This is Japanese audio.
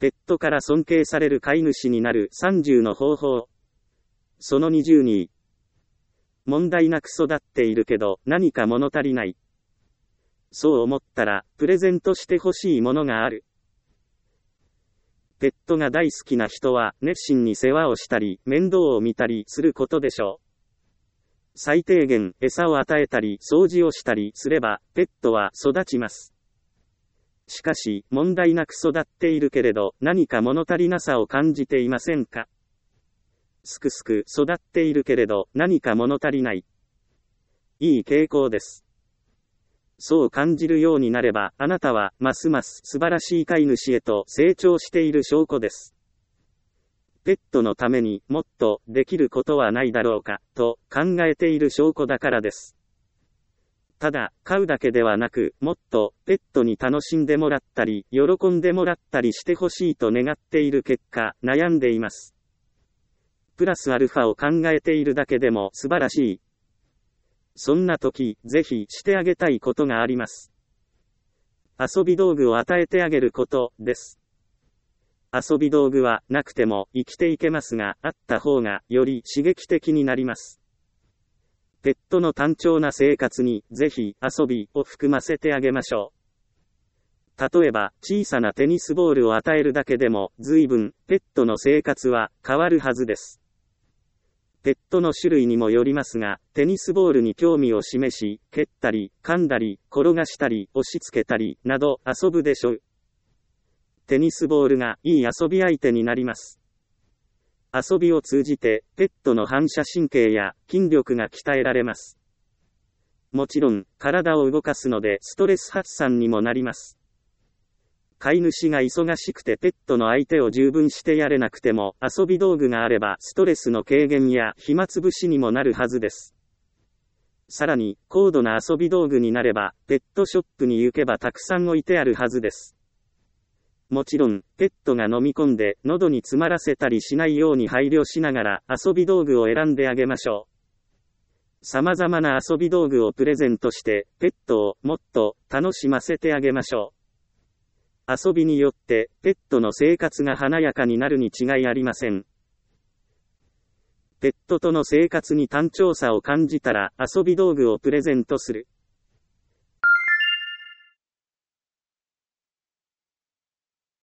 ペットから尊敬される飼い主になる30の方法。その22。問題なく育っているけど何か物足りない。そう思ったら、プレゼントしてほしいものがある。ペットが大好きな人は、熱心に世話をしたり、面倒を見たりすることでしょう。最低限、餌を与えたり、掃除をしたりすれば、ペットは育ちます。しかし、問題なく育っているけれど、何か物足りなさを感じていませんか？すくすく育っているけれど、何か物足りない。いい傾向です。そう感じるようになれば、あなたは、ますます素晴らしい飼い主へと成長している証拠です。ペットのためにもっとできることはないだろうか、と考えている証拠だからです。ただ、飼うだけではなく、もっとペットに楽しんでもらったり、喜んでもらったりしてほしいと願っている結果、悩んでいます。プラスアルファを考えているだけでも素晴らしい。そんな時、ぜひしてあげたいことがあります。遊び道具を与えてあげることです。遊び道具はなくても生きていけますが、あった方がより刺激的になります。ペットの単調な生活にぜひ遊びを含ませてあげましょう。例えば、小さなテニスボールを与えるだけでも随分ペットの生活は変わるはずです。ペットの種類にもよりますが、テニスボールに興味を示し、蹴ったり、噛んだり、転がしたり、押し付けたり、など遊ぶでしょう。テニスボールがいい遊び相手になります。遊びを通じて、ペットの反射神経や筋力が鍛えられます。もちろん、体を動かすのでストレス発散にもなります。飼い主が忙しくてペットの相手を十分してやれなくても、遊び道具があればストレスの軽減や暇つぶしにもなるはずです。さらに、高度な遊び道具になれば、ペットショップに行けばたくさん置いてあるはずです。もちろん、ペットが飲み込んで喉に詰まらせたりしないように配慮しながら遊び道具を選んであげましょう。様々な遊び道具をプレゼントして、ペットをもっと楽しませてあげましょう。遊びによって、ペットの生活が華やかになるに違いありません。ペットとの生活に単調さを感じたら、遊び道具をプレゼントする。